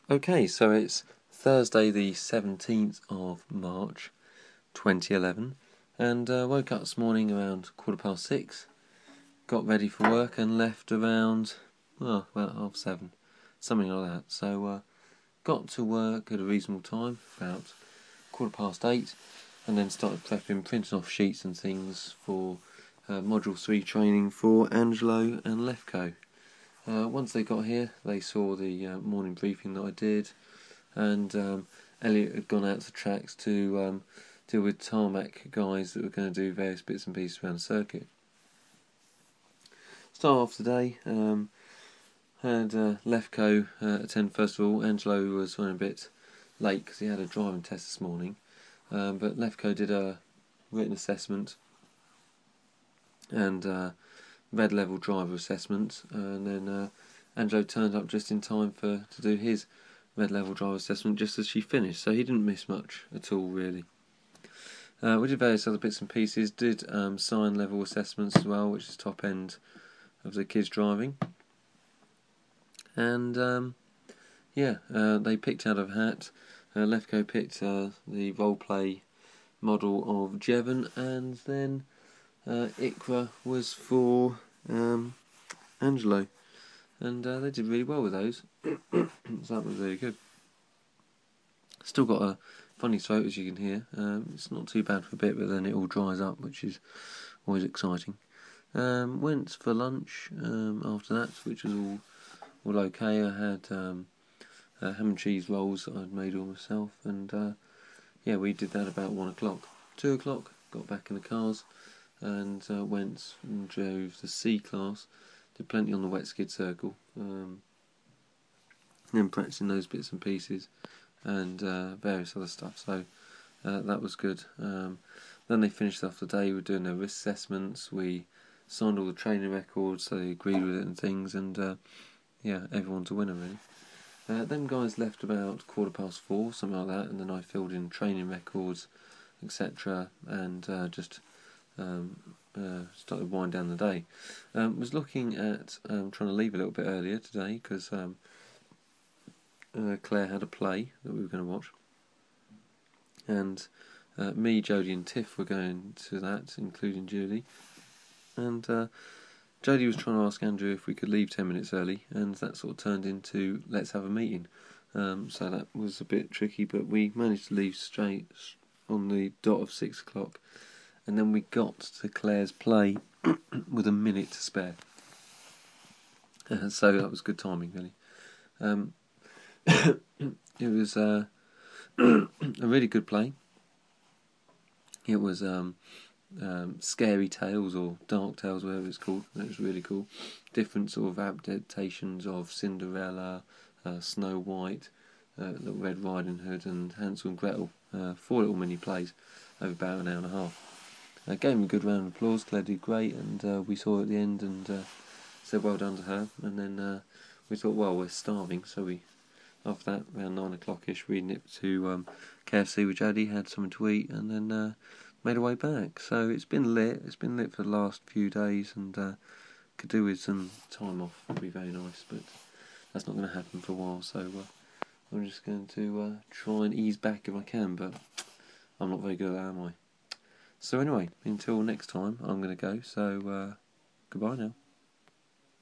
Okay, so it's Thursday the 17th of March 2011 and woke up this morning around 6:15, got ready for work and left around, well, about 7:30, something like that. So got to work at a reasonable time, about 8:15, and then started prepping, printing off sheets and things for Module 3 training for Angelo and Lefko. Once they got here, they saw the morning briefing that I did, and Elliot had gone out to tracks to deal with tarmac guys that were going to do various bits and pieces around the circuit. Start off today, had Lefko attend first of all. Angelo was running a bit late because he had a driving test this morning, but Lefko did a written assessment and red level driver assessment, and then Angelo turned up just in time to do his red level driver assessment just as she finished, so he didn't miss much at all really. We did various other bits and pieces, did sign level assessments as well, which is top end of the kids driving, and they picked out of a hat. Lefko picked the roleplay model of Jevon, and then Ikra was for Angelo, and they did really well with those. So that was really good. Still got a funny throat, as you can hear. It's not too bad for a bit, but then it all dries up, which is always exciting. Went for lunch after that, which was all okay. I had ham and cheese rolls that I'd made all myself, and we did that about 1 o'clock. 2 o'clock, got back in the cars and went and drove the C class. Did plenty on the wet skid circle, then practicing those bits and pieces and various other stuff, so that was good. Then they finished off the day with doing their risk assessments. We signed all the training records, so they agreed with it and things, and everyone's a winner really. Them guys left about 4:15, something like that, and then I filled in training records, etc., and just started winding down the day. Was looking at trying to leave a little bit earlier today because Claire had a play that we were going to watch, and me, Jodie and Tiff were going to that, including Julie, and Jodie was trying to ask Andrew if we could leave 10 minutes early, and that sort of turned into let's have a meeting. So that was a bit tricky, but we managed to leave straight on the dot of 6 o'clock, and then we got to Claire's play with a minute to spare. So that was good timing, really. It was a really good play. It was Scary Tales or Dark Tales, whatever it's called. It was really cool. Different sort of adaptations of Cinderella, Snow White, Little Red Riding Hood, and Hansel and Gretel. 4 little mini plays over about an hour and a half. Gave him a good round of applause. Claire did great, and we saw her at the end and said well done to her. And then we thought, well, we're starving, so after that, around 9 o'clock-ish, we nipped to KFC with Jodie, had something to eat, and then made our way back. So it's been lit. It's been lit for the last few days, and could do with some time off. Would be very nice, but that's not going to happen for a while. So I'm just going to try and ease back if I can, but I'm not very good at that, am I? So anyway, until next time, I'm going to go. So goodbye now.